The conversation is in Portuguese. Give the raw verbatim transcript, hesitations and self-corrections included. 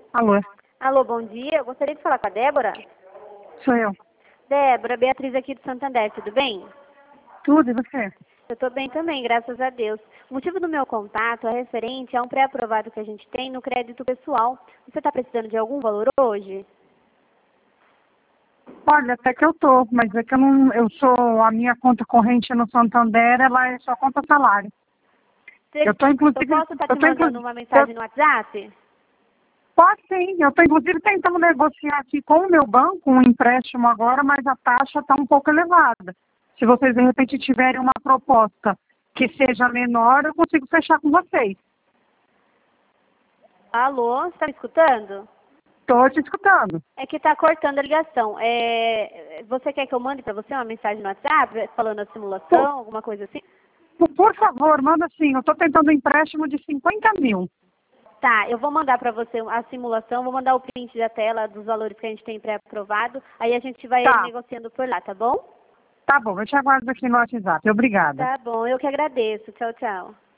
Alô, Alô, bom dia. Eu gostaria de falar com a Débora. sou eu. Débora, Beatriz aqui do Santander, tudo bem? Tudo, e você? Eu estou bem também, graças a Deus. O motivo do meu contato é referente a um pré-aprovado que a gente tem no crédito pessoal. Você está precisando de algum valor hoje? Olha, até que eu tô, mas é que eu não, eu sou, a minha conta corrente no Santander, ela é só conta salário. Você- Eu tô, inclusive, eu posso estar eu te tô, mandando inclusive, uma eu, mensagem no WhatsApp? pode sim, eu tô, inclusive, tentando negociar aqui com o meu banco um empréstimo agora, mas a taxa está um pouco elevada. Se vocês, de repente, tiverem uma proposta que seja menor, eu consigo fechar com vocês. Alô, você está me escutando? Tô te escutando. É que está cortando a ligação. É, você quer que eu mande para você uma mensagem no WhatsApp falando a Por, simulação, alguma coisa assim? por por favor, manda assim, eu tô tentando um empréstimo de cinquenta mil. Tá, eu vou mandar para você a simulação, vou mandar o print da tela dos valores que a gente tem pré-aprovado, aí a gente vai Tá. negociando por lá, tá bom? Tá bom, eu te aguardo aqui no WhatsApp. Obrigada. Tá bom, eu que agradeço. Tchau, tchau.